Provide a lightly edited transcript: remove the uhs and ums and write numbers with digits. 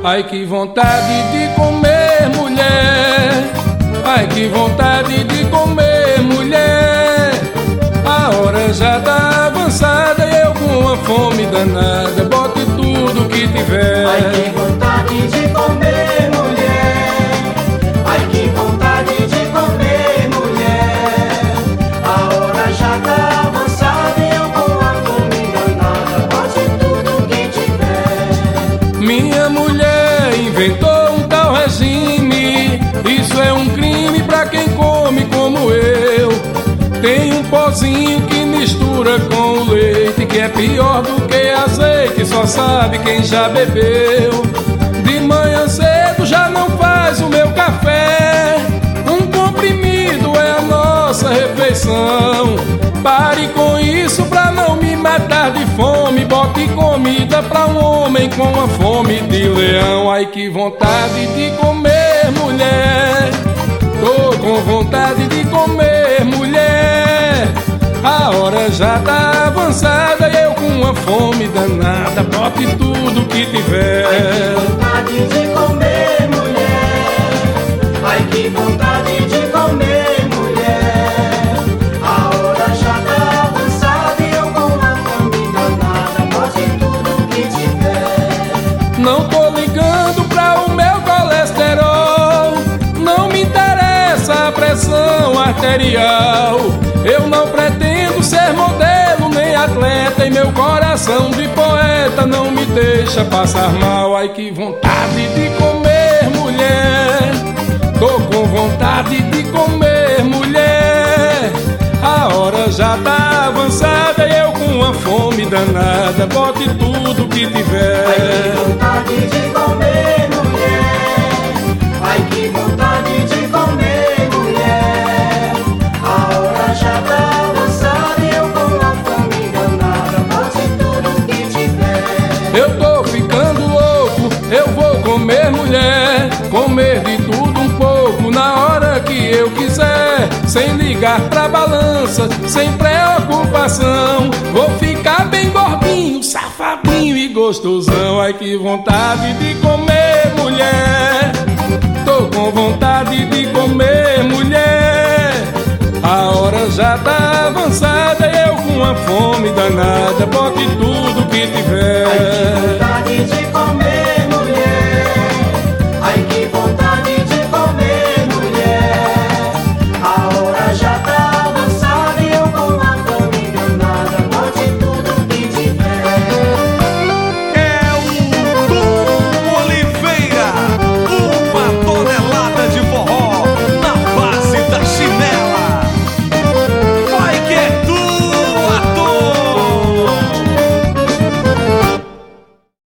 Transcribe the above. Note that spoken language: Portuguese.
Ai, que vontade de comer, mulher. Ai, que vontade de comer, mulher. A hora já tá avançada e eu com uma fome danada. Bote tudo que tiver. Ai, que vontade de comer, mulher. Ai, que vontade de comer, mulher. A hora já tá avançada e eu com a fome danada. Bote tudo que tiver. Minha mulher inventou um tal regime. Isso é um crime pra quem come como eu. Tem um pozinho que mistura com o leite, que é pior do que azeite, só sabe quem já bebeu. De manhã cedo já não faz o meu café. Um comprimido é a nossa refeição. Pare com isso pra não me matar de fome. Bote comida pra um homem com a fome de leão. Ai, que vontade de comer, mulher. Tô com vontade de comer, mulher. A hora já tá avançada e eu com uma fome danada. Bote tudo que tiver. Ai, que vontade de comer, mulher. Ai, que vontade de comer, mulher. A hora já tá avançada e eu com uma fome danada. Bote tudo que tiver. Não tô ligando pra o meu colesterol. Não me interessa a pressão arterial. Eu não pretendo ser modelo nem atleta. E meu coração de poeta não me deixa passar mal. Ai, que vontade de comer, mulher. Tô com vontade de comer, mulher. A hora já tá avançada e eu com uma fome danada. Bote tudo que tiver. Ai, que vontade de comer, mulher. Ai, que vontade de comer, mulher. A hora já tá avançada e eu com a fome danada. Bote tudo que tiver. Eu tô ficando louco, eu vou comer, mulher. Comer de tudo um pouco na hora que eu quiser. Sem ligar pra balança, sem preocupação. Vou ficar bem gordinho, safadinho e gostosão. Ai, que vontade de comer, mulher. Tô com vontade de comer, mulher. A hora já tá avançada e eu com uma fome danada. Bote tudo que tiver. Ai, que vontade de comer.